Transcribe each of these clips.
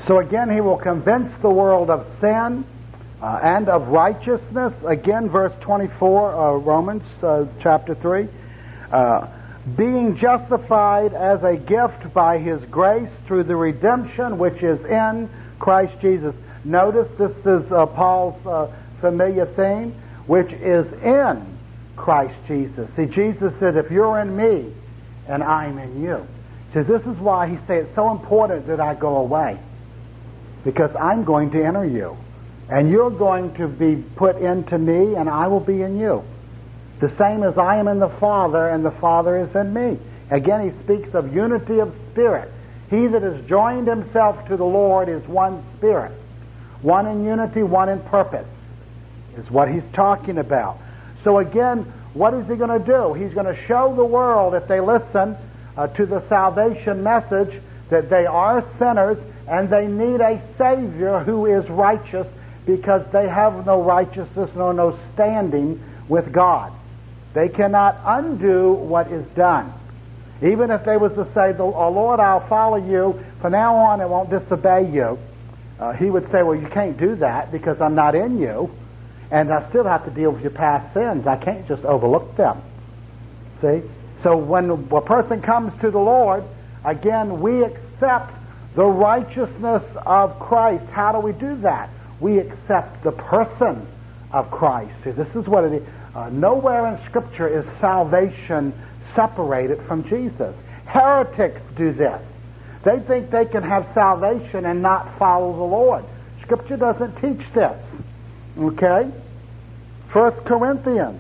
So again, he will convince the world of sin and of righteousness. Again, verse 24, Romans chapter 3. Being justified as a gift by His grace through the redemption which is in Christ Jesus. Notice this is Paul's familiar theme, which is in Christ Jesus. See, Jesus said, if you're in me and I'm in you. See, this is why he said it's so important that I go away. Because I'm going to enter you. And you're going to be put into me and I will be in you. The same as I am in the Father and the Father is in me. Again, he speaks of unity of spirit. He that has joined himself to the Lord is one spirit. One in unity, one in purpose, is what he's talking about. So again, what is he going to do? He's going to show the world, if they listen to the salvation message, that they are sinners and they need a Savior who is righteous, because they have no righteousness nor no standing with God. They cannot undo what is done. Even if they was to say, "Oh Lord, I'll follow you. From now on I won't disobey you," he would say, "Well, you can't do that because I'm not in you, and I still have to deal with your past sins. I can't just overlook them." See? So when a person comes to the Lord, again, we accept the righteousness of Christ. How do we do that? We accept the person of Christ. See, this is what it is. Nowhere in Scripture is salvation separated from Jesus. Heretics do this. They think they can have salvation and not follow the Lord. Scripture doesn't teach this. Okay? 1 Corinthians.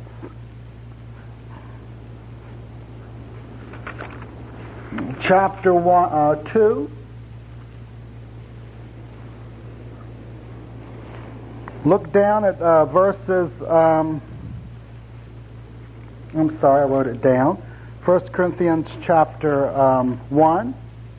Chapter 2. Look down at verses, I'm sorry, I wrote it down. 1 Corinthians chapter 1.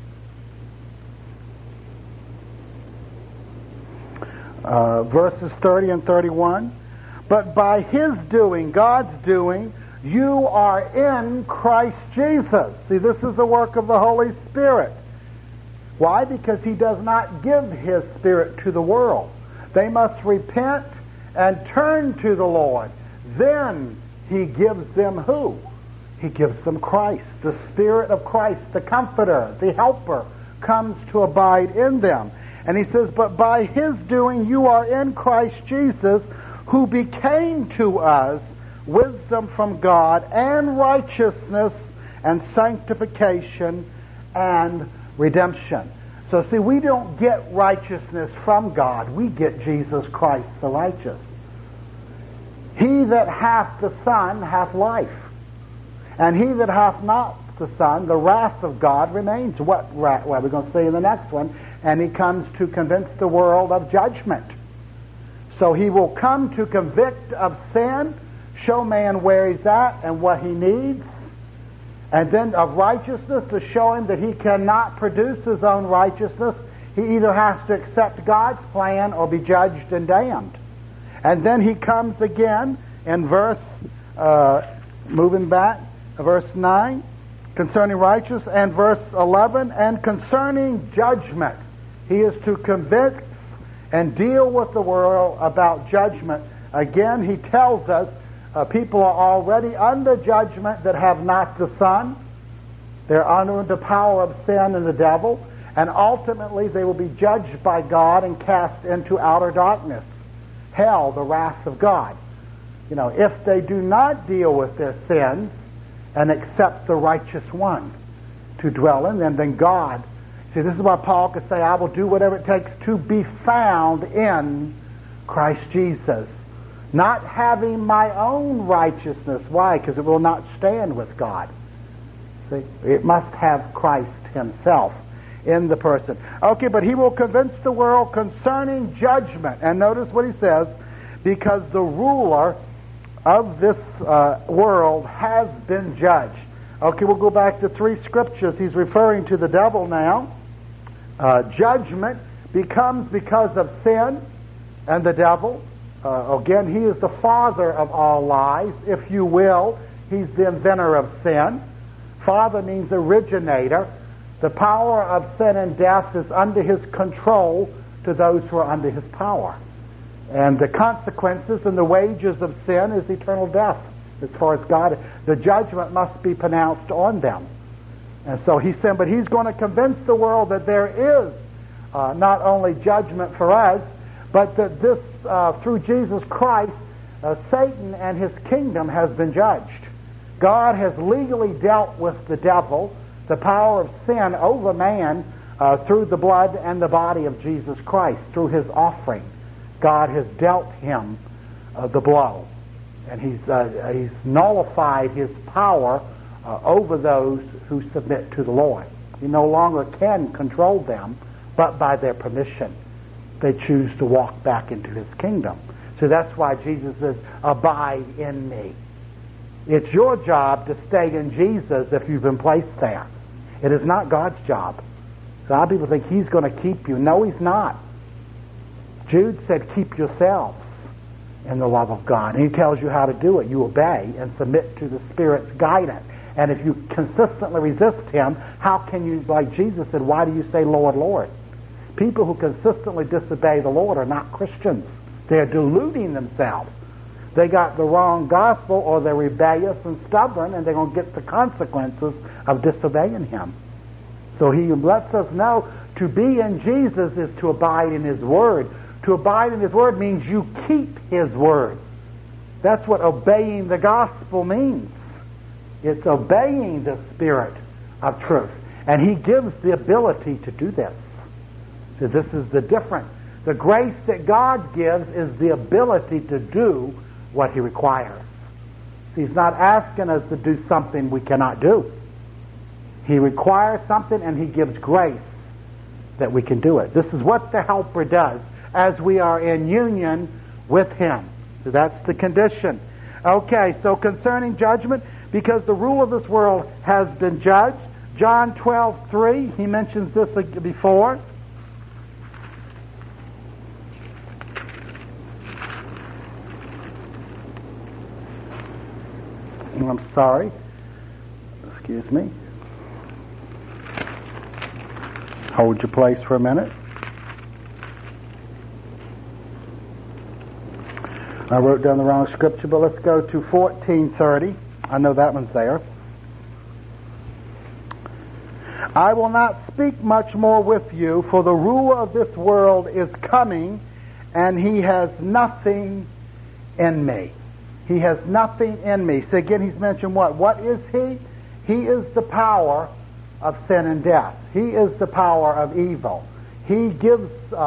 Verses 30 and 31. But by His doing, God's doing, you are in Christ Jesus. See, this is the work of the Holy Spirit. Why? Because He does not give His Spirit to the world. They must repent and turn to the Lord. Then He gives them who? He gives them Christ. The Spirit of Christ, the Comforter, the Helper, comes to abide in them. And he says, but by His doing you are in Christ Jesus, who became to us wisdom from God and righteousness and sanctification and redemption. So see, we don't get righteousness from God. We get Jesus Christ the righteous. He that hath the Son hath life. And he that hath not the Son, the wrath of God remains. What wrath? Well, we're going to see in the next one. And He comes to convince the world of judgment. So He will come to convict of sin, show man where he's at and what he needs, and then of righteousness to show him that he cannot produce his own righteousness. He either has to accept God's plan or be judged and damned. And then He comes again in verse, moving back, verse 9, concerning righteousness, and verse 11, and concerning judgment. He is to convict and deal with the world about judgment. Again, He tells us people are already under judgment that have not the Son. They're under the power of sin and the devil. And ultimately they will be judged by God and cast into outer darkness. Hell, the wrath of God. You know, if they do not deal with their sins and accept the righteous one to dwell in them, then God... See, this is why Paul could say, I will do whatever it takes to be found in Christ Jesus. Not having my own righteousness. Why? Because it will not stand with God. See, it must have Christ Himself in the person. Okay, but He will convince the world concerning judgment. And notice what he says, because the ruler of this world has been judged. Okay, we'll go back to 3 scriptures. He's referring to the devil now. Judgment becomes because of sin and the devil. Again, he is the father of all lies, if you will. He's the inventor of sin. Father means originator. The power of sin and death is under his control to those who are under his power. And the consequences and the wages of sin is eternal death. As far as God, the judgment must be pronounced on them. And so he said, but he's going to convince the world that there is not only judgment for us, but that this, through Jesus Christ, Satan and his kingdom has been judged. God has legally dealt with the devil, the power of sin over man, through the blood and the body of Jesus Christ, through his offering. God has dealt him the blow, and he's nullified his power over those who submit to the Lord. He no longer can control them, but by their permission, they choose to walk back into his kingdom. So that's why Jesus says, abide in me. It's your job to stay in Jesus if you've been placed there. It is not God's job. So a lot of people think he's going to keep you. No, he's not. Jude said, keep yourselves in the love of God. And he tells you how to do it. You obey and submit to the Spirit's guidance. And if you consistently resist him, how can you, like Jesus said, why do you say, Lord, Lord? People who consistently disobey the Lord are not Christians. They're deluding themselves. They got the wrong gospel, or they're rebellious and stubborn, and they're going to get the consequences of disobeying him. So he lets us know to be in Jesus is to abide in his word. To abide in his word means you keep his word. That's what obeying the gospel means. It's obeying the Spirit of truth. And he gives the ability to do this. So this is the difference. The grace that God gives is the ability to do what he requires. He's not asking us to do something we cannot do. He requires something and he gives grace that we can do it. This is what the Helper does as we are in union with him. So that's the condition. Okay, so concerning judgment, because the rule of this world has been judged. John 12:3, he mentions this before. I'm sorry. Excuse me. Hold your place for a minute. I wrote down the wrong scripture, but let's go to 14:30. I know that one's there. I will not speak much more with you, for the ruler of this world is coming, and he has nothing in me. He has nothing in me. So again, he's mentioned what? What is he? He is the power of sin and death. He is the power of evil. He gives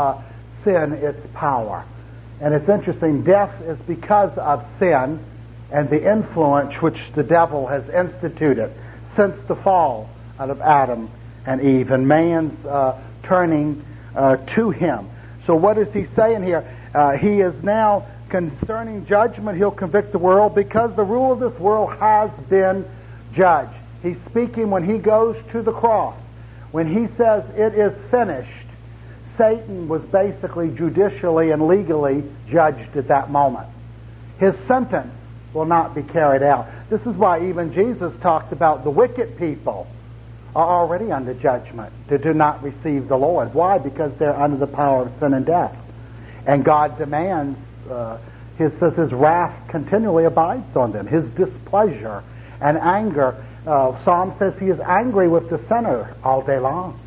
sin its power. And it's interesting, death is because of sin and the influence which the devil has instituted since the fall out of Adam and Eve and man's turning to him. So what is he saying here? He is now concerning judgment, he'll convict the world because the rule of this world has been judged. He's speaking when he goes to the cross. When he says it is finished, Satan was basically judicially and legally judged at that moment. His sentence will not be carried out. This is why even Jesus talked about the wicked people are already under judgment to do not receive the Lord. Why? Because they're under the power of sin and death. And God demands, says his wrath continually abides on them, his displeasure and anger. Psalm says he is angry with the sinner all day long.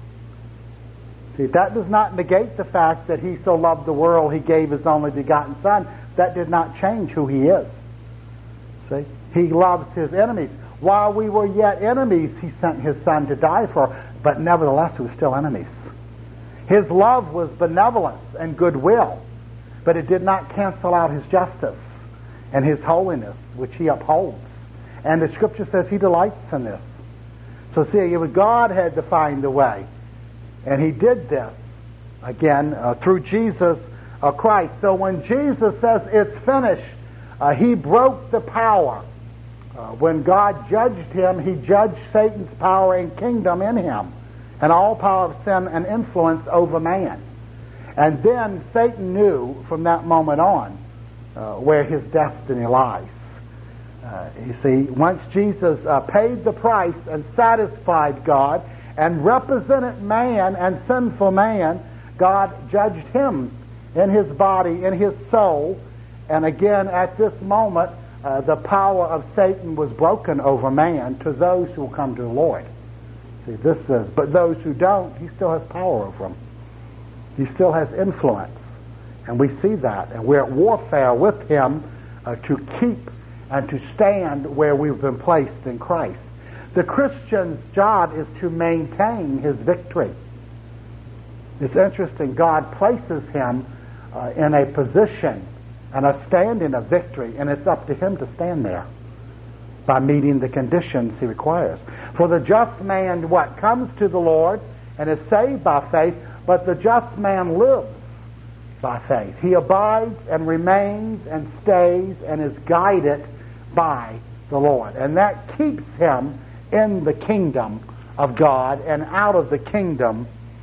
See, that does not negate the fact that he so loved the world he gave his only begotten Son. That did not change who he is. See, he loves his enemies. While we were yet enemies, he sent his Son to die for, but nevertheless we were still enemies. His love was benevolence and goodwill, but it did not cancel out his justice and his holiness, which he upholds. And the Scripture says he delights in this. So see, God had to find a way. And he did this, again, through Jesus Christ. So when Jesus says it's finished, he broke the power. When God judged him, he judged Satan's power and kingdom in him, and all power of sin and influence over man. And then Satan knew from that moment on where his destiny lies. You see, once Jesus paid the price and satisfied God and represented man and sinful man, God judged him in his body, in his soul. And again, at this moment, the power of Satan was broken over man to those who will come to the Lord. See, this says, but those who don't, he still has power over them. He still has influence. And we see that. And we're at warfare with him to keep and to stand where we've been placed in Christ. The Christian's job is to maintain his victory. It's interesting. God places him in a position and a standing of victory, and it's up to him to stand there by meeting the conditions he requires. For the just man, what, comes to the Lord and is saved by faith, but the just man lives by faith. He abides and remains and stays and is guided by the Lord. And that keeps him in the kingdom of God and out of the kingdom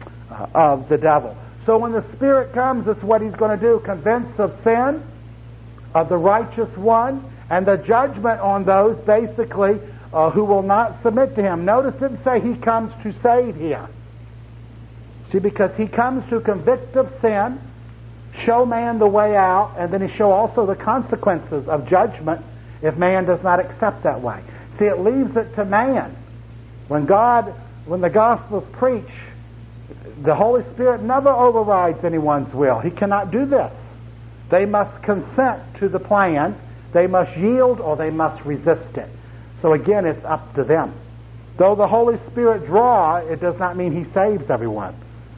of the devil. So when the Spirit comes, it's what he's going to do: convince of sin, of the righteous one, and the judgment on those, basically, who will not submit to him. Notice it didn't say he comes to save here. See, because he comes to convict of sin, show man the way out, and then he show also the consequences of judgment if man does not accept that way. See, it leaves it to man. When the gospel's preached, the Holy Spirit never overrides anyone's will. He cannot do this. They must consent to the plan. They must yield or they must resist it. So again, it's up to them. Though the Holy Spirit draw, it does not mean he saves everyone.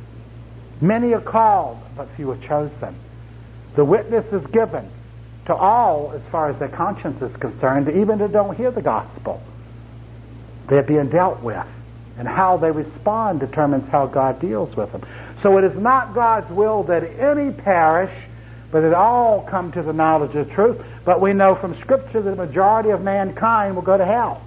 Many are called, but few are chosen. The witness is given to all as far as their conscience is concerned, even that don't hear the gospel. They're being dealt with. And how they respond determines how God deals with them. So it is not God's will that any perish, but that all come to the knowledge of the truth. But we know from Scripture that the majority of mankind will go to hell,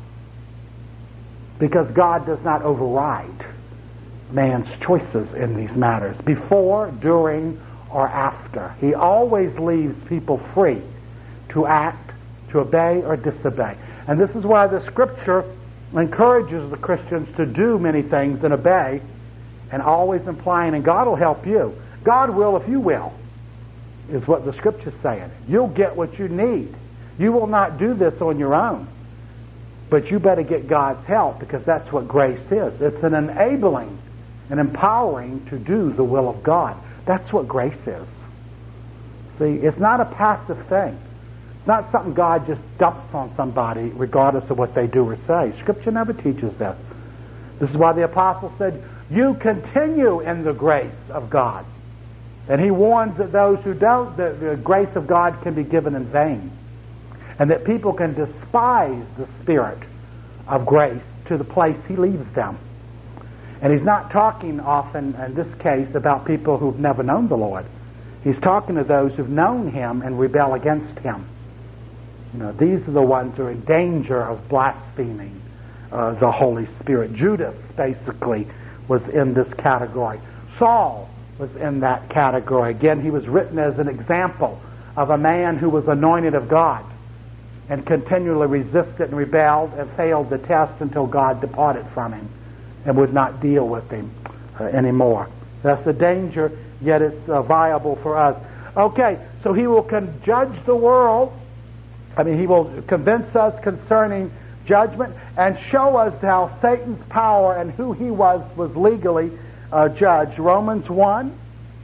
because God does not override man's choices in these matters, before, during, or after. He always leaves people free to act, to obey, or disobey. And this is why the Scripture encourages the Christians to do many things and obey, and always implying, and God will help you. God will if you will, is what the Scripture's saying. You'll get what you need. You will not do this on your own, but you better get God's help, because that's what grace is. It's an enabling, an empowering to do the will of God. That's what grace is. See, it's not a passive thing. It's not something God just dumps on somebody regardless of what they do or say. Scripture never teaches this. This is why the apostle said, you continue in the grace of God. And he warns that those who don't, the grace of God can be given in vain. And that people can despise the Spirit of grace to the place he leads them. And he's not talking often, in this case, about people who've never known the Lord. He's talking to those who've known him and rebel against him. You know, these are the ones who are in danger of blaspheming the Holy Spirit. Judas, basically, was in this category. Saul was in that category. Again, he was written as an example of a man who was anointed of God and continually resisted and rebelled and failed the test until God departed from him and would not deal with him anymore. That's the danger, yet it's viable for us. Okay, so he will judge the world. He will convince us concerning judgment and show us how Satan's power and who he was legally judged. Romans 1.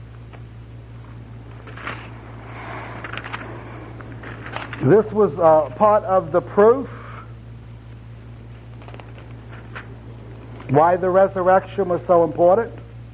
This was part of the proof why the resurrection was so important.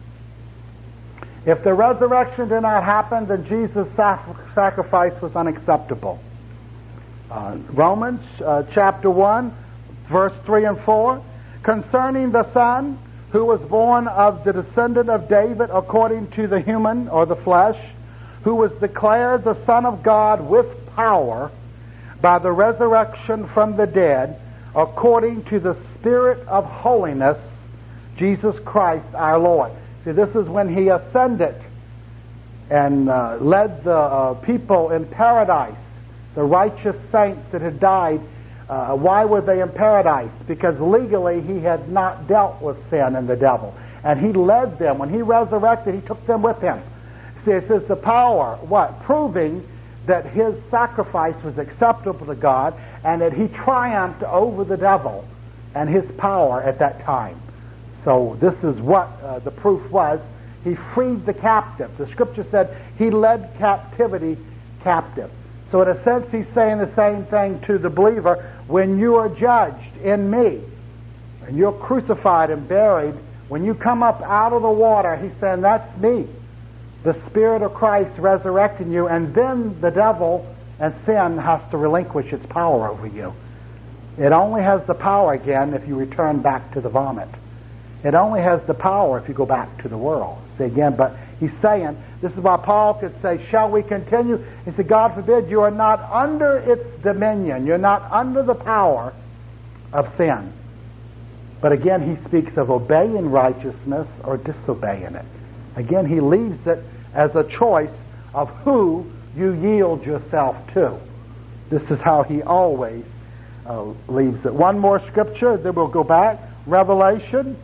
If the resurrection did not happen, then Jesus' sacrifice was unacceptable. Romans chapter 1, verse 3 and 4, concerning the Son who was born of the descendant of David according to the human or the flesh, who was declared the Son of God with power by the resurrection from the dead, according to the Spirit of holiness, Jesus Christ our Lord. See, this is when he ascended and led the people in paradise, the righteous saints that had died Why were they in paradise? Because legally he had not dealt with sin and the devil. And he led them. When he resurrected, he took them with him. See, it says the power, what? Proving that his sacrifice was acceptable to God and that he triumphed over the devil and his power at that time. So this is what the proof was. He freed the captive. The scripture said he led captivity captive. So in a sense he's saying the same thing to the believer. When you are judged in me and you're crucified and buried, when you come up out of the water, he's saying, that's me. The Spirit of Christ resurrecting you, and then the devil and sin has to relinquish its power over you. It only has the power again if you return back to the vomit. It only has the power if you go back to the world. See again, but he's saying, this is why Paul could say, shall we continue? He said, God forbid, you are not under its dominion. You're not under the power of sin. But again, he speaks of obeying righteousness or disobeying it. Again, he leaves it as a choice of who you yield yourself to. This is how he always leaves it. One more scripture, then we'll go back. Revelation.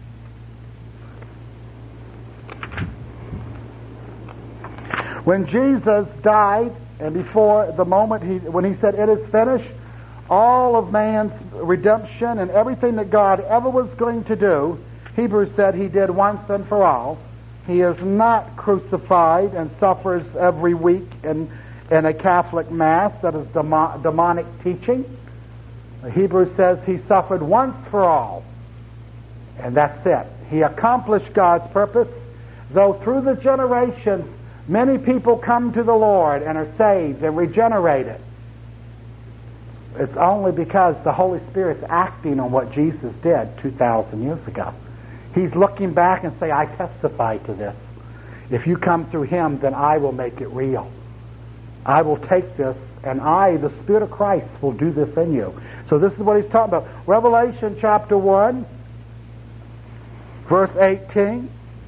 When Jesus died, and before the moment when he said, it is finished, all of man's redemption and everything that God ever was going to do, Hebrews said he did once and for all. He is not crucified and suffers every week in a Catholic Mass that is demonic teaching. Hebrews says he suffered once for all. And that's it. He accomplished God's purpose, though through the generations many people come to the Lord and are saved and regenerated. It's only because the Holy Spirit's acting on what Jesus did 2,000 years ago. He's looking back and saying, I testify to this. If you come through him, then I will make it real. I will take this, and I, the Spirit of Christ, will do this in you. So this is what he's talking about. Revelation chapter 1, verse 18.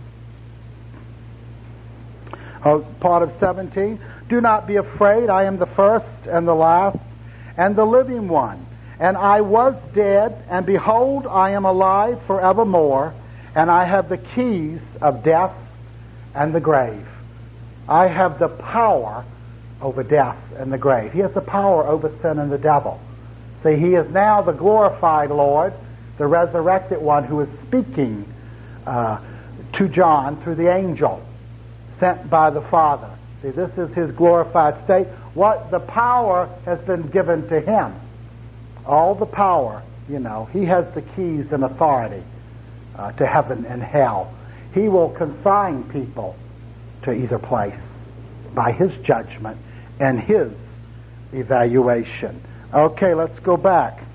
Part of 17. Do not be afraid. I am the first and the last and the living one. And I was dead, and behold, I am alive forevermore, and I have the keys of death and the grave. I have the power over death and the grave. He has the power over sin and the devil. See, he is now the glorified Lord, the resurrected one who is speaking to John through the angel sent by the Father. See, this is his glorified state. What the power has been given to him. All the power, he has the keys and authority to heaven and hell. He will consign people to either place by his judgment and his evaluation. Okay, let's go back.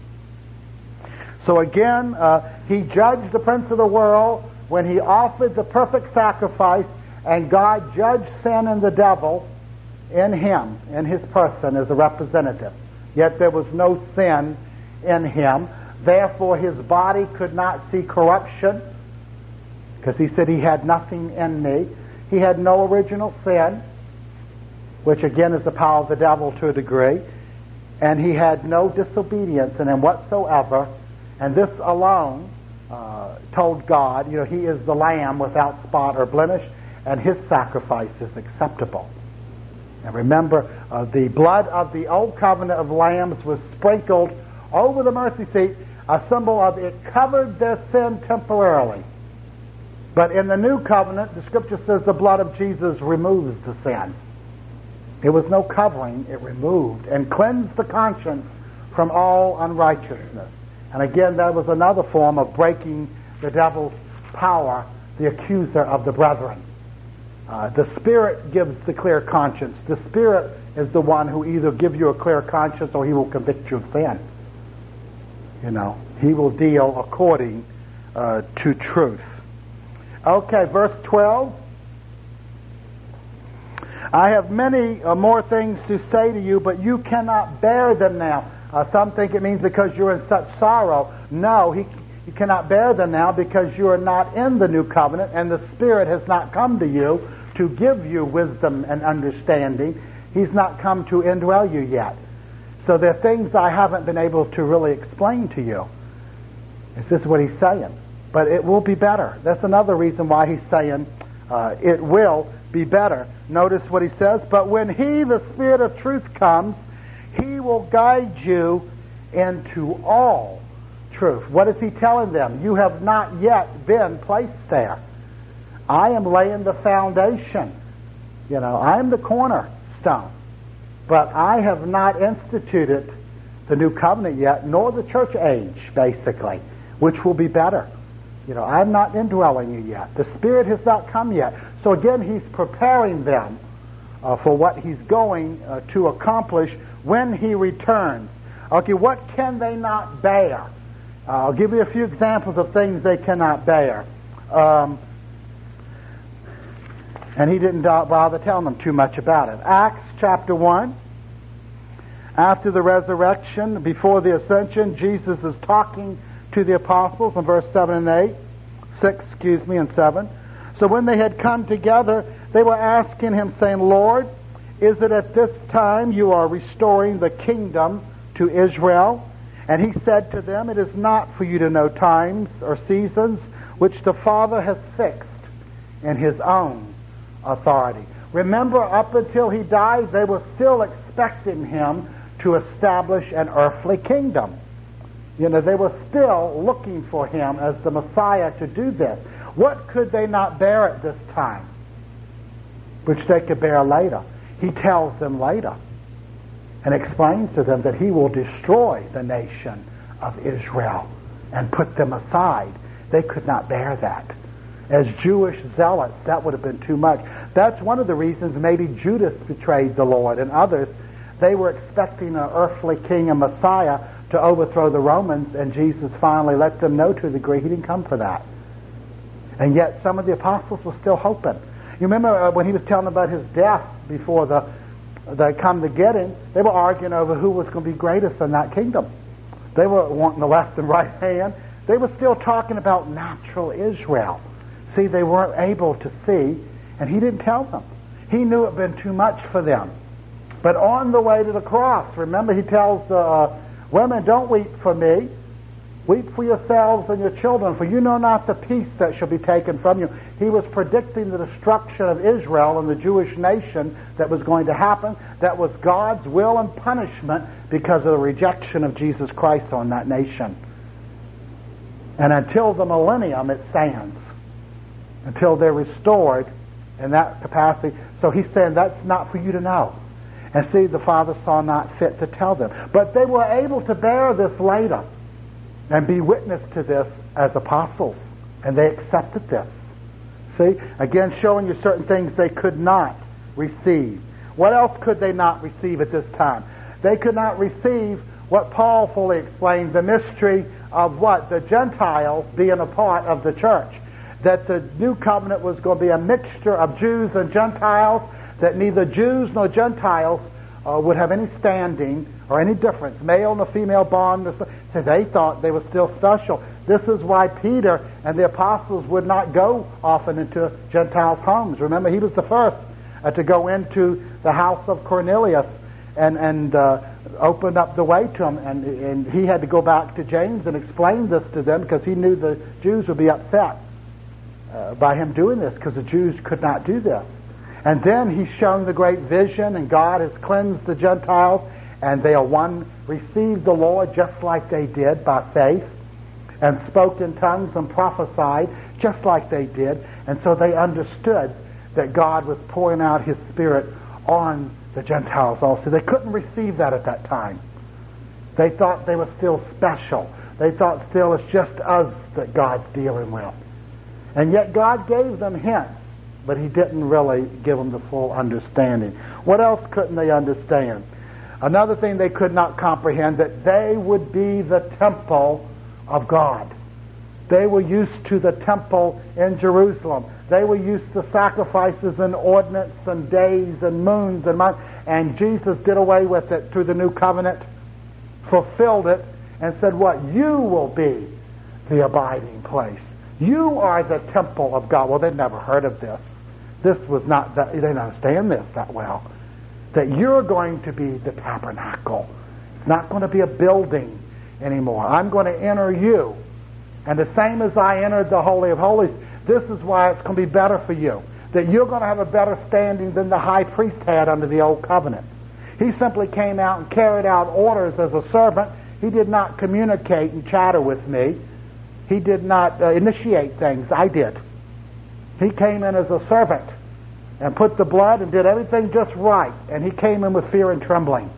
So again, he judged the prince of the world when he offered the perfect sacrifice, and God judged sin and the devil in him, in his person as a representative. Yet there was no sin in him. Therefore his body could not see corruption, because he said he had nothing in me. He had no original sin, which again is the power of the devil to a degree. And he had no disobedience in him whatsoever. And this alone told God, he is the Lamb without spot or blemish, and his sacrifice is acceptable. And remember, the blood of the old covenant of lambs was sprinkled over the mercy seat, a symbol of it covered their sin temporarily. But in the new covenant, the scripture says the blood of Jesus removes the sin. It was no covering, it removed and cleansed the conscience from all unrighteousness. And again, that was another form of breaking the devil's power, the accuser of the brethren. The Spirit gives the clear conscience. The Spirit is the one who either gives you a clear conscience or he will convict you of sin. He will deal according to truth. Okay, verse 12. I have many more things to say to you, but you cannot bear them now. Some think it means because you're in such sorrow. No, you cannot bear them now because you are not in the new covenant, and the Spirit has not come to you to give you wisdom and understanding. He's not come to indwell you yet. So there are things I haven't been able to really explain to you. This is what he's saying. But it will be better. That's another reason why he's saying it will be better. Notice what he says. But when he, the Spirit of truth, comes, he will guide you into all truth. What is he telling them? You have not yet been placed there. I am laying the foundation. I am the cornerstone. But I have not instituted the new covenant yet, nor the church age, basically, which will be better. I'm not indwelling you yet. The Spirit has not come yet. So again, he's preparing them for what he's going to accomplish when he returns. Okay, what can they not bear? I'll give you a few examples of things they cannot bear. And he didn't bother telling them too much about it. Acts chapter 1. After the resurrection, before the ascension, Jesus is talking to the apostles in verse 7 and 6, and 7. So when they had come together, they were asking him, saying, Lord, is it at this time you are restoring the kingdom to Israel? And he said to them, it is not for you to know times or seasons which the Father has fixed in his own authority. Remember, up until he died, they were still expecting him to establish an earthly kingdom. They were still looking for him as the Messiah to do this. What could they not bear at this time, which they could bear later? He tells them later and explains to them that he will destroy the nation of Israel and put them aside. They could not bear that. As Jewish zealots, that would have been too much. That's one of the reasons maybe Judas betrayed the Lord and others. They were expecting an earthly king and Messiah to overthrow the Romans, and Jesus finally let them know to a degree he didn't come for that. And yet some of the apostles were still hoping. You remember when he was telling about his death before they come to get him, they were arguing over who was going to be greatest in that kingdom. They were wanting the left and right hand. They were still talking about natural Israel. See, they weren't able to see, and he didn't tell them. He knew it had been too much for them. But on the way to the cross, remember he tells the women, don't weep for me. Weep for yourselves and your children, for you know not the peace that shall be taken from you. He was predicting the destruction of Israel and the Jewish nation that was going to happen. That was God's will and punishment because of the rejection of Jesus Christ on that nation. And until the millennium, it stands. Until they're restored in that capacity. So he's saying that's not for you to know. And see, the Father saw not fit to tell them. But they were able to bear this later and be witness to this as apostles. And they accepted this. See? Again, showing you certain things they could not receive. What else could they not receive at this time? They could not receive what Paul fully explained, the mystery of what? The Gentiles being a part of the church. That the new covenant was going to be a mixture of Jews and Gentiles, that neither Jews nor Gentiles would have any standing or any difference, male nor female bond. So they thought they were still special. This is why Peter and the apostles would not go often into Gentiles' homes. Remember, he was the first to go into the house of Cornelius and opened up the way to him. And he had to go back to James and explain this to them because he knew the Jews would be upset by him doing this, because the Jews could not do this. And then he's shown the great vision, and God has cleansed the Gentiles, and they are one, received the Lord just like they did by faith, and spoke in tongues and prophesied just like they did. And so they understood that God was pouring out his Spirit on the Gentiles also. They couldn't receive that at that time. They thought they were still special. They thought still it's just us that God's dealing with. And yet God gave them hints, but he didn't really give them the full understanding. What else couldn't they understand? Another thing they could not comprehend, that they would be the temple of God. They were used to the temple in Jerusalem. They were used to sacrifices and ordinance and days and moons and months. And Jesus did away with it through the new covenant, fulfilled it, and said, what? You will be the abiding place. You are the temple of God. Well, they'd never heard of this. This was not that, they didn't understand this that well. That you're going to be the tabernacle. It's not going to be a building anymore. I'm going to enter you. And the same as I entered the Holy of Holies, this is why it's going to be better for you. That you're going to have a better standing than the high priest had under the old covenant. He simply came out and carried out orders as a servant. He did not communicate and chatter with me. He did not initiate things. I did. He came in as a servant and put the blood and did everything just right. And he came in with fear and trembling.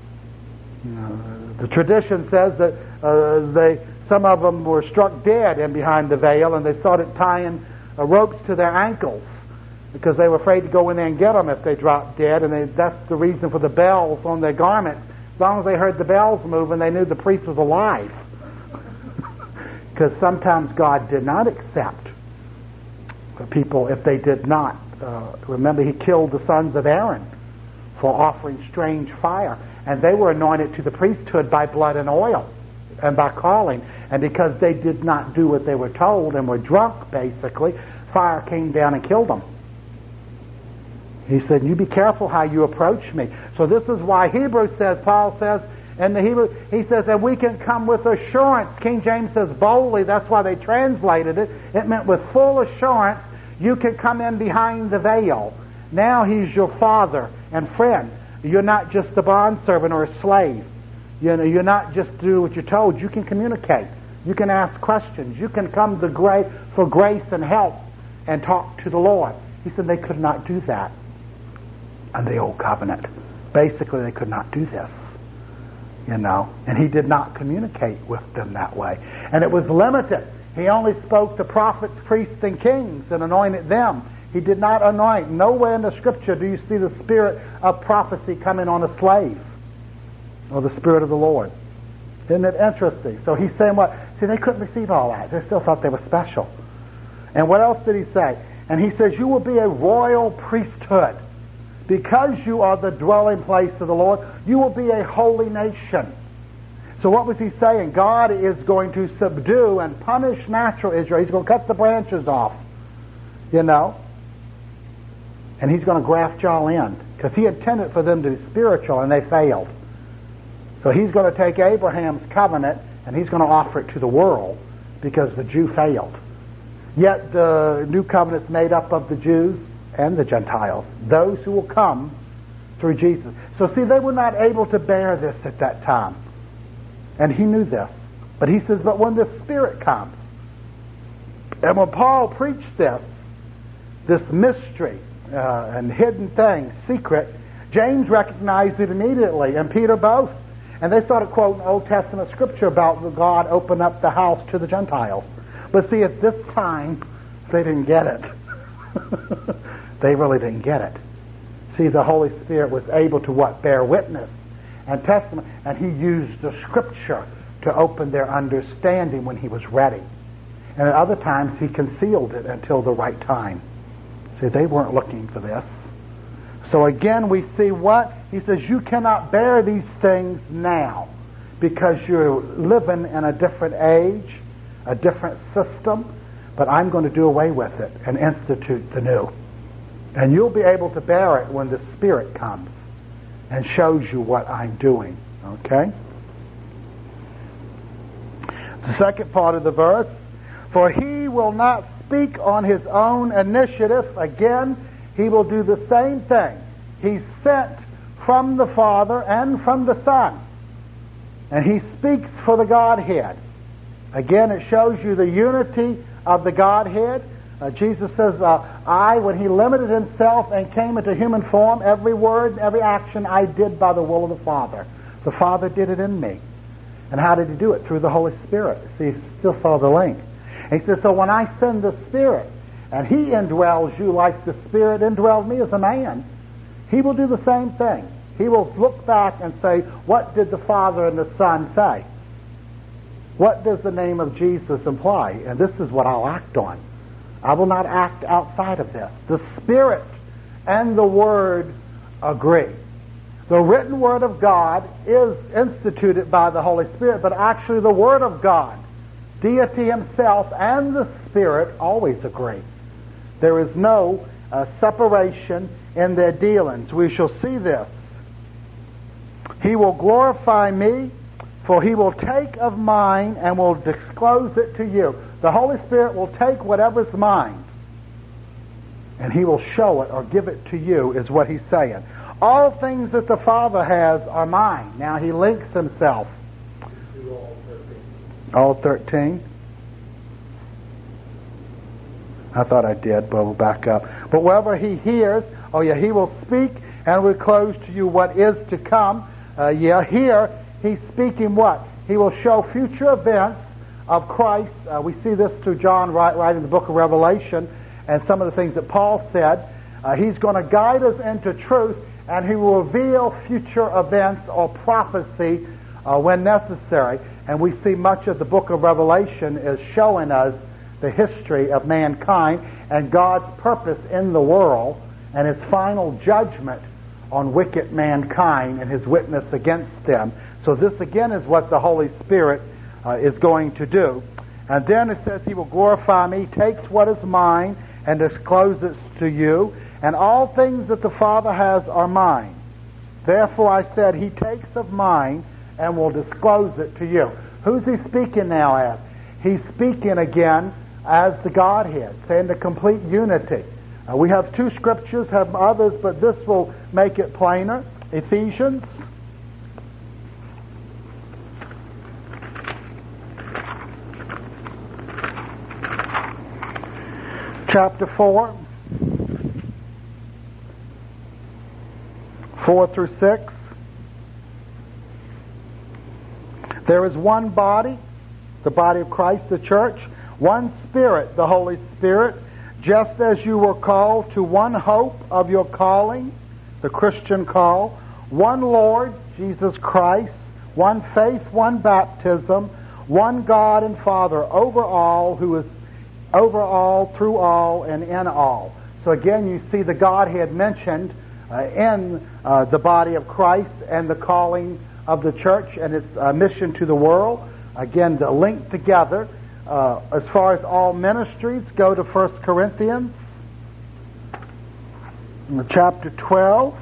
The tradition says that some of them were struck dead in behind the veil, and they started tying ropes to their ankles because they were afraid to go in there and get them if they dropped dead. And that's the reason for the bells on their garments. As long as they heard the bells moving, they knew the priest was alive. Because sometimes God did not accept people if they did not. Remember, he killed the sons of Aaron for offering strange fire. And they were anointed to the priesthood by blood and oil and by calling. And because they did not do what they were told and were drunk, basically, fire came down and killed them. He said, you be careful how you approach me. So this is why Hebrews says, Paul says, in the Hebrew, he says that we can come with assurance. King James says boldly. That's why they translated it. It meant with full assurance, you can come in behind the veil. Now he's your father and friend. You're not just a bondservant or a slave. You're not just do what you're told. You can communicate. You can ask questions. You can come for grace and help and talk to the Lord. He said they could not do that under the old covenant. Basically, they could not do this. And he did not communicate with them that way. And it was limited. He only spoke to prophets, priests, and kings and anointed them. He did not anoint. Nowhere in the Scripture do you see the spirit of prophecy coming on a slave or the Spirit of the Lord. Isn't it interesting? So he's saying what? See, they couldn't receive all that. They still thought they were special. And what else did he say? And he says, you will be a royal priesthood. Because you are the dwelling place of the Lord, you will be a holy nation. So what was he saying? God is going to subdue and punish natural Israel. He's going to cut the branches off. And he's going to graft y'all in. Because he intended for them to be spiritual, and they failed. So he's going to take Abraham's covenant, and he's going to offer it to the world, because the Jew failed. Yet the new covenant's made up of the Jews and the Gentiles, those who will come through Jesus. So see, they were not able to bear this at that time. And he knew this. But he says, but when the Spirit comes, and when Paul preached this mystery and hidden thing, secret, James recognized it immediately, and Peter both. And they started quoting Old Testament scripture about God opening up the house to the Gentiles. But see, at this time, they didn't get it. They really didn't get it. See, the Holy Spirit was able to what? Bear witness and testament. And he used the scripture to open their understanding when he was ready. And at other times, he concealed it until the right time. See, they weren't looking for this. So again, we see what? He says, you cannot bear these things now because you're living in a different age, a different system, but I'm going to do away with it and institute the new. And you'll be able to bear it when the Spirit comes and shows you what I'm doing. Okay? The second part of the verse, for he will not speak on his own initiative. Again, he will do the same thing. He's sent from the Father and from the Son. And he speaks for the Godhead. Again, it shows you the unity of the Godhead. Jesus says, when he limited himself and came into human form, every word, every action I did by the will of the Father. The Father did it in me. And how did he do it? Through the Holy Spirit. See, you still saw the link. And he says, so when I send the Spirit, and he indwells you like the Spirit indwelled me as a man, he will do the same thing. He will look back and say, what did the Father and the Son say? What does the name of Jesus imply? And this is what I'll act on. I will not act outside of this. The Spirit and the Word agree. The written Word of God is instituted by the Holy Spirit, but actually the Word of God, deity himself and the Spirit always agree. There is no separation in their dealings. We shall see this He will glorify me, for he will take of mine and will disclose it to you. The Holy Spirit will take whatever's mine, and he will show it or give it to you, is what he's saying. All things that the Father has are mine. Now he links himself. All 13. I thought I did, but we'll back up. But wherever he hears, he will speak and will close to you what is to come. Here he's speaking what? He will show future events of Christ. We see this through John right in the book of Revelation and some of the things that Paul said. He's going to guide us into truth, and he will reveal future events or prophecy when necessary. And we see much of the book of Revelation is showing us the history of mankind and God's purpose in the world and his final judgment on wicked mankind and his witness against them. So this again is what the Holy Spirit is going to do. And then it says he will glorify me, takes what is mine and discloses it to you. And all things that the Father has are mine. Therefore I said, he takes of mine and will disclose it to you. Who's he speaking now as? He's speaking again as the Godhead, saying the complete unity. We have two scriptures, have others, but this will make it plainer. Ephesians chapter 4, 4 through 6. There is one body, the body of Christ, the church, one Spirit, the Holy Spirit, just as you were called to one hope of your calling, the Christian call, one Lord, Jesus Christ, one faith, one baptism, one God and Father over all, who is over all, through all, and in all. So again, you see the Godhead mentioned in the body of Christ and the calling of the church and its mission to the world. Again, the link together. As far as all ministries, go to 1 Corinthians chapter 12.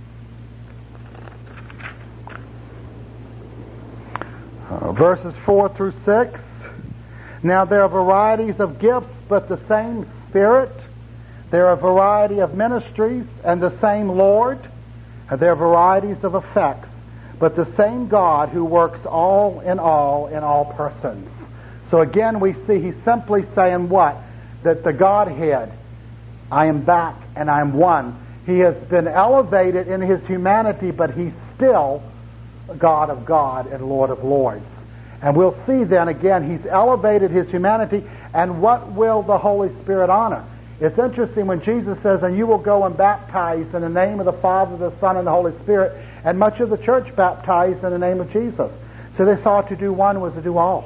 Verses 4 through 6. Now there are varieties of gifts, but the same Spirit. There are variety of ministries, and the same Lord. And there are varieties of effects, but the same God who works all in all persons. So again, we see he's simply saying what? That the Godhead, I am back and I am one. He has been elevated in his humanity, but he's still God of God and Lord of Lords. And we'll see then again, he's elevated his humanity, and what will the Holy Spirit honor? It's interesting when Jesus says, and you will go and baptize in the name of the Father, the Son, and the Holy Spirit, and much of the church baptized in the name of Jesus. So they thought to do one was to do all.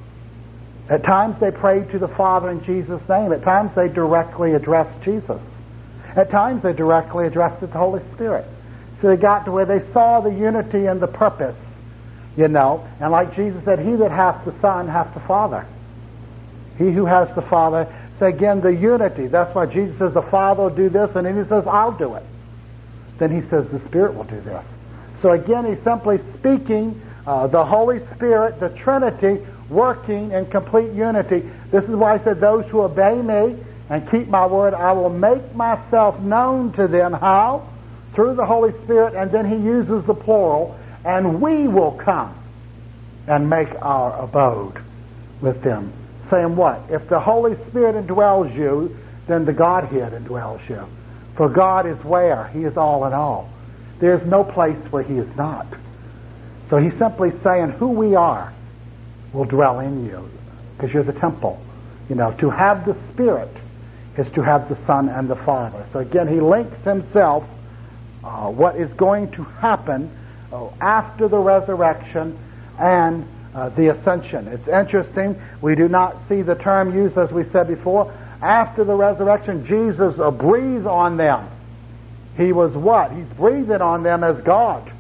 At times they prayed to the Father in Jesus' name. At times they directly addressed Jesus. At times they directly addressed the Holy Spirit. So they got to where they saw the unity and the purpose, And like Jesus said, he that hath the Son hath the Father. He who has the Father. So again, the unity. That's why Jesus says the Father will do this, and then he says, I'll do it. Then he says the Spirit will do this. So again, he's simply speaking the Holy Spirit, the Trinity, working in complete unity. This is why I said, those who obey me and keep my word, I will make myself known to them. How? Through the Holy Spirit, and then he uses the plural, and we will come and make our abode with them. Saying what? If the Holy Spirit indwells you, then the Godhead indwells you. For God is where? He is all in all. There's no place where he is not. So he's simply saying who we are will dwell in you, because you're the temple. To have the Spirit is to have the Son and the Father. So again, he links himself, what is going to happen after the resurrection and the ascension. It's interesting, we do not see the term used, as we said before. After the resurrection, Jesus breathed on them. He was what? He's breathing on them as God.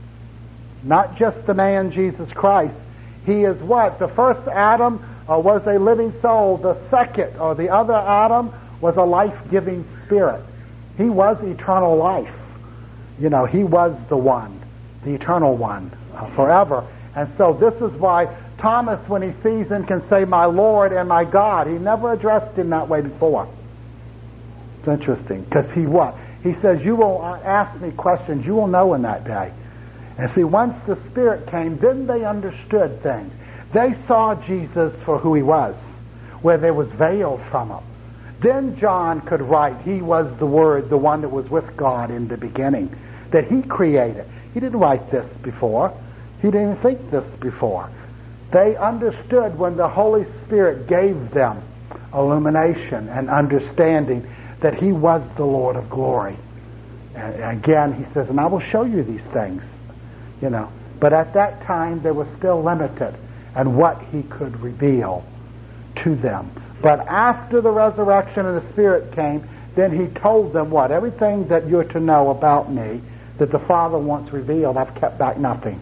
Not just the man Jesus Christ. He is what? The first Adam was a living soul. The second, or the other Adam, was a life-giving spirit. He was eternal life. He was the one the Eternal One, forever. And so this is why Thomas, when he sees him, can say, "My Lord and my God." He never addressed him that way before. It's interesting, because he says, "You will ask me questions, you will know in that day." And see, once the Spirit came, then they understood things. They saw Jesus for who he was, where there was veiled from him. Then John could write, he was the Word, the one that was with God in the beginning, that he created. He didn't write this before. He didn't even think this before. They understood when the Holy Spirit gave them illumination and understanding that he was the Lord of glory. And again, he says, "And I will show you these things." But at that time, they were still limited in what he could reveal to them. But after the resurrection and the Spirit came, then he told them what? Everything that you're to know about me, that the Father wants revealed, I've kept back nothing.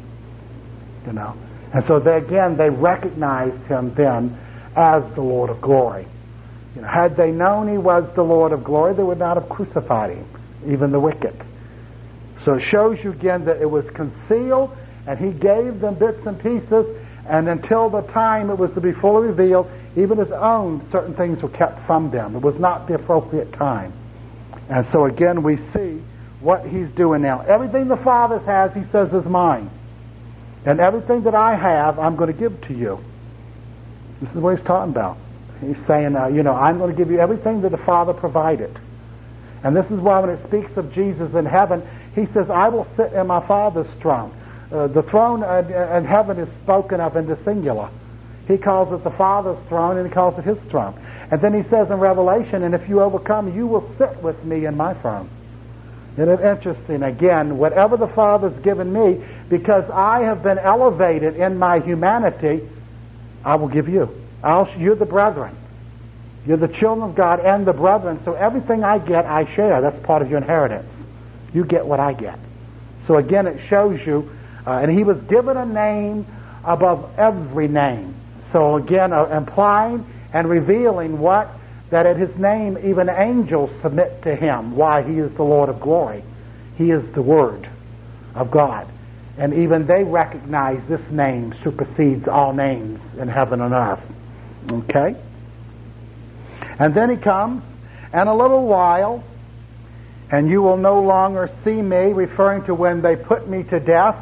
And so they recognized him then as the Lord of glory. Had they known he was the Lord of glory, they would not have crucified him, even the wicked. So it shows you again that it was concealed, and he gave them bits and pieces, and until the time it was to be fully revealed, even his own certain things were kept from them. It was not the appropriate time. And so again we see what he's doing now. Everything the Father has, he says, is mine. And everything that I have, I'm going to give to you. This is what he's talking about. He's saying, I'm going to give you everything that the Father provided. And this is why when it speaks of Jesus in heaven, he says, "I will sit in my Father's throne." The throne in heaven is spoken of in the singular. He calls it the Father's throne, and he calls it his throne. And then he says in Revelation, "And if you overcome, you will sit with me in my throne." Isn't it interesting? Again, whatever the Father's given me, because I have been elevated in my humanity, I will give you. You're the brethren. You're the children of God and the brethren. So everything I get, I share. That's part of your inheritance. You get what I get. So again, it shows you, and he was given a name above every name. So again, implying and revealing what? That at his name, even angels submit to him. Why? He is the Lord of glory. He is the Word of God. And even they recognize this name supersedes all names in heaven and earth. Okay? And then he comes, "And a little while, and you will no longer see me," referring to when they put me to death.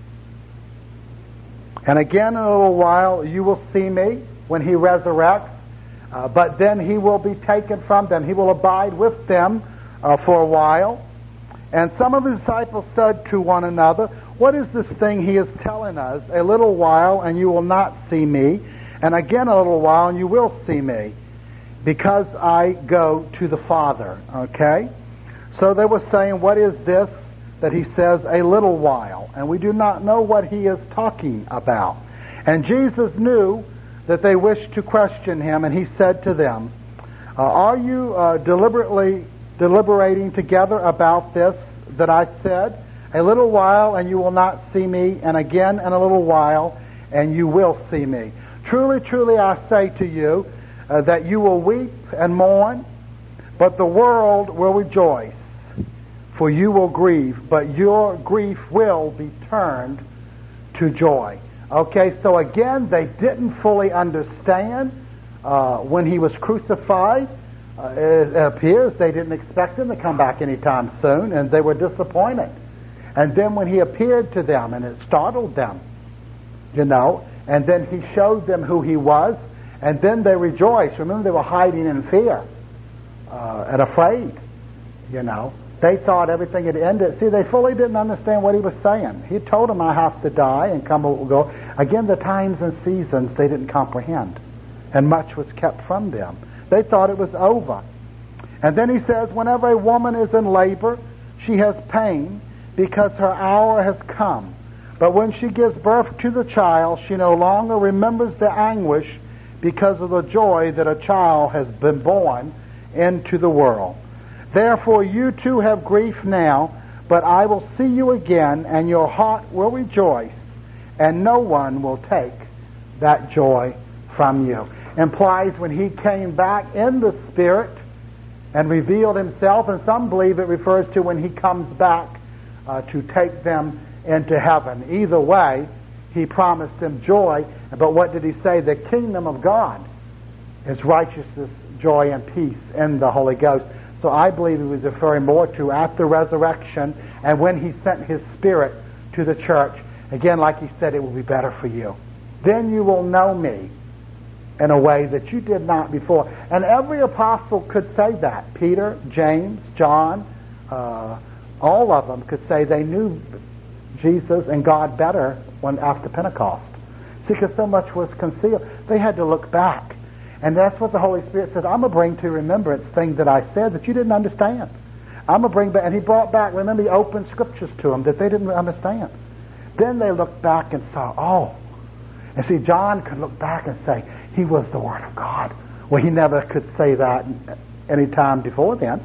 "And again in a little while you will see me," when he resurrects. But then he will be taken from them. He will abide with them for a while. And some of his disciples said to one another, "What is this thing he is telling us? A little while and you will not see me, and again a little while and you will see me, because I go to the Father." Okay? So they were saying, what is this that he says, "a little while"? And we do not know what he is talking about. And Jesus knew that they wished to question him, and he said to them, "Are you deliberating together about this that I said? A little while and you will not see me, and again in a little while and you will see me. Truly, truly I say to you that you will weep and mourn, but the world will rejoice. For you will grieve, but your grief will be turned to joy." Okay, so again, they didn't fully understand when he was crucified. It appears they didn't expect him to come back anytime soon, and they were disappointed. And then when he appeared to them, and it startled them, and then he showed them who he was, and then they rejoiced. Remember, they were hiding in fear and afraid, They thought everything had ended. See, they fully didn't understand what he was saying. He told them, "I have to die and come and go." Again, the times and seasons they didn't comprehend, and much was kept from them. They thought it was over. And then he says, "Whenever a woman is in labor, she has pain because her hour has come. But when she gives birth to the child, she no longer remembers the anguish because of the joy that a child has been born into the world. Therefore you too have grief now, but I will see you again, and your heart will rejoice, and no one will take that joy from you." Implies when he came back in the Spirit and revealed himself, and some believe it refers to when he comes back to take them into heaven. Either way, he promised them joy. But what did he say? The kingdom of God is righteousness, joy, and peace in the Holy Ghost. So I believe he was referring more to at the resurrection and when he sent his Spirit to the church. Again, like he said, it will be better for you. Then you will know me in a way that you did not before. And every apostle could say that. Peter, James, John, all of them could say they knew Jesus and God better after Pentecost. See, because so much was concealed. They had to look back. And that's what the Holy Spirit says, I'm going to bring to remembrance things that I said that you didn't understand. I'm going to bring back, and he brought back, remember, he opened scriptures to them that they didn't understand. Then they looked back and saw, oh. And see, John could look back and say, he was the Word of God. Well, he never could say that any time before then.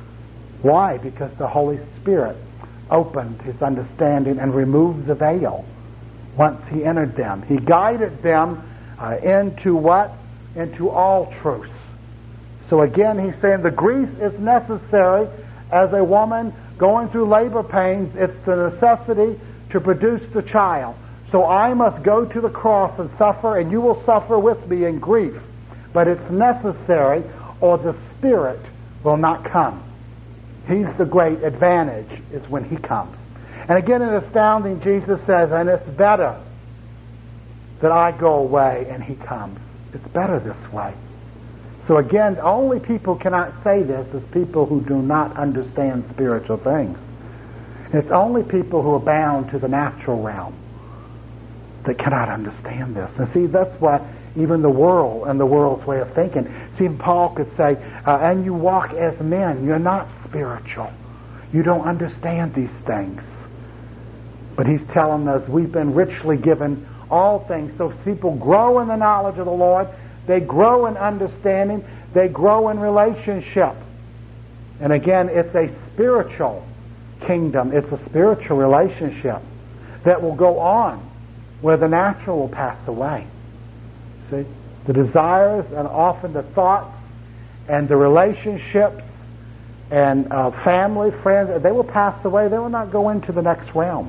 Why? Because the Holy Spirit opened his understanding and removed the veil once he entered them. He guided them into what? Into all truths. So again, he's saying the grief is necessary as a woman going through labor pains. It's the necessity to produce the child. So I must go to the cross and suffer, and you will suffer with me in grief. But it's necessary, or the Spirit will not come. He's the great advantage, is when he comes. And again, in astounding, Jesus says, and it's better that I go away and he comes. It's better this way. So again, only people cannot say this as people who do not understand spiritual things. It's only people who are bound to the natural realm that cannot understand this. And see, that's why even the world and the world's way of thinking. See, Paul could say, and you walk as men. You're not spiritual. You don't understand these things. But he's telling us we've been richly given all things. So people grow in the knowledge of the Lord. They grow in understanding. They grow in relationship. And again, it's a spiritual kingdom. It's a spiritual relationship that will go on where the natural will pass away. See? The desires and often the thoughts and the relationships and family, friends, they will pass away. They will not go into the next realm.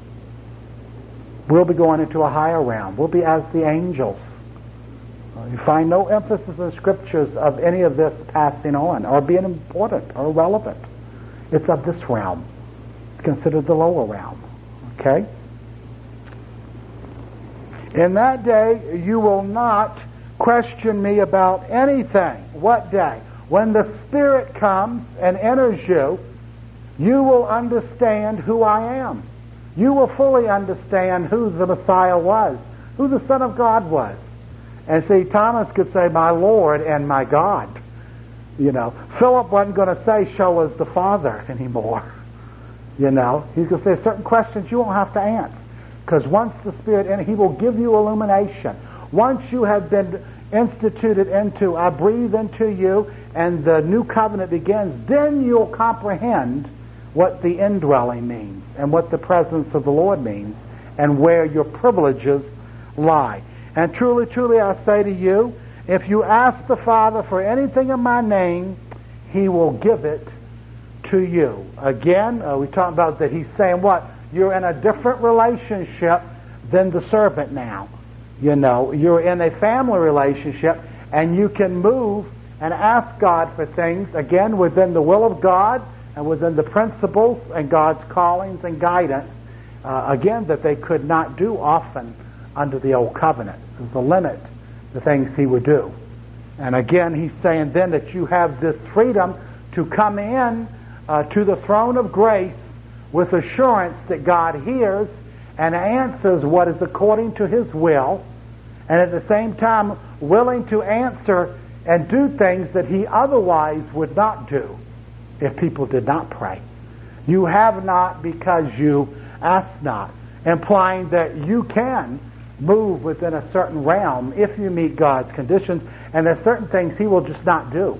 We'll be going into a higher realm. We'll be as the angels. You find no emphasis in the Scriptures of any of this passing on or being important or relevant. It's of this realm. It's considered the lower realm. Okay? In that day you will not question me about anything. What day? When the Spirit comes and enters you, you will understand who I am. You will fully understand who the Messiah was, who the Son of God was. And see, Thomas could say, my Lord and my God. You know, Philip wasn't going to say, show us the Father anymore. You know, he's going to say certain questions you won't have to answer. Because once the Spirit enters, he will give you illumination. Once you have been instituted into, I breathe into you, and the new covenant begins, then you'll comprehend what the indwelling means and what the presence of the Lord means and where your privileges lie. And truly, truly, I say to you, if you ask the Father for anything in my name, he will give it to you. Again, we talked about that he's saying what? You're in a different relationship than the servant now. You know, you're in a family relationship, and you can move and ask God for things, again, within the will of God and within the principles and God's callings and guidance, again, that they could not do often under the old covenant. There's a limit to the things he would do. And again, he's saying then that you have this freedom to come in to the throne of grace with assurance that God hears and answers what is according to his will, and at the same time willing to answer and do things that he otherwise would not do if people did not pray. You have not because you ask not, implying that you can move within a certain realm if you meet God's conditions, and there's certain things he will just not do.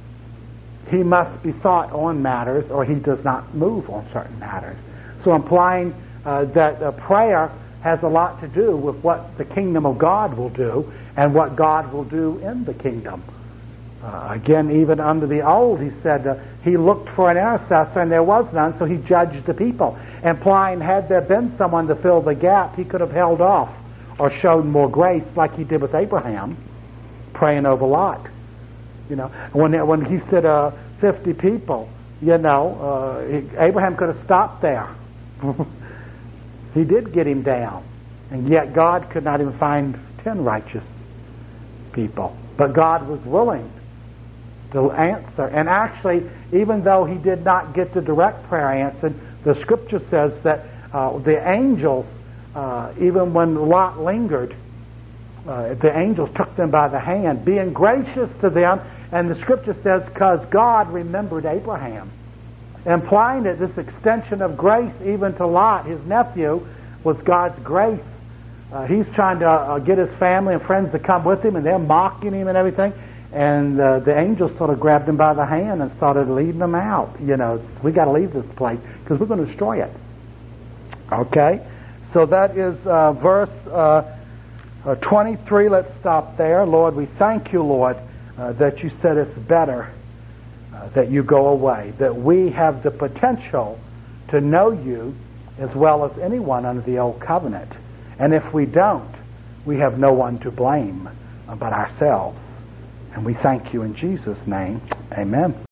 He must be thought on matters, or he does not move on certain matters. So implying that prayer has a lot to do with what the kingdom of God will do and what God will do in the kingdom. Again, even under the old, he said he looked for an intercessor and there was none, so he judged the people, implying had there been someone to fill the gap, he could have held off or shown more grace like he did with Abraham, praying over Lot. You know, when he said 50 people, you know, Abraham could have stopped there. He did get him down, and yet God could not even find 10 righteous people. But God was willing to answer. And actually, even though he did not get the direct prayer answered, the scripture says that the angels, even when Lot lingered, the angels took them by the hand, being gracious to them. And the scripture says, because God remembered Abraham, implying that this extension of grace even to Lot, his nephew, was God's grace. He's trying to get his family and friends to come with him, and they're mocking him and everything. And the angels sort of grabbed him by the hand and started leading him out. You know, we got to leave this place because we're going to destroy it. Okay, so that is verse 23. Let's stop there. Lord, we thank you, Lord, that you said it's better that you go away, that we have the potential to know you as well as anyone under the old covenant. And if we don't, we have no one to blame but ourselves. And we thank you in Jesus' name. Amen.